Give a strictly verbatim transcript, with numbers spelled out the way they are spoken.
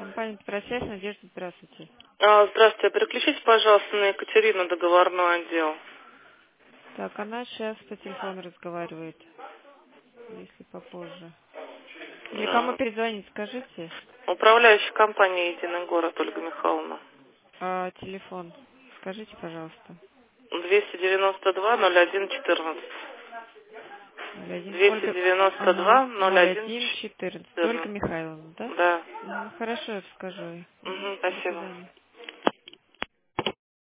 Компания «Петросвязь», Надежда, здравствуйте. А, Здравствуйте, переключите, пожалуйста, на Екатерину, договорной отдел. Так, она сейчас по телефону разговаривает, если попозже. Или кому А, перезвонить, скажите. Управляющая компания «Единый город» Ольга Михайловна. А, телефон, скажите, пожалуйста. двести девяносто два ноль один четырнадцать. ноль один. двести Ольга, девяносто ага, два ноль ноль один один четырнадцать. Ольга четырнадцать. Михайловна, да? Да. Мгм, хорошо, я скажу ей. Мгм, Угу, до спасибо. свидания.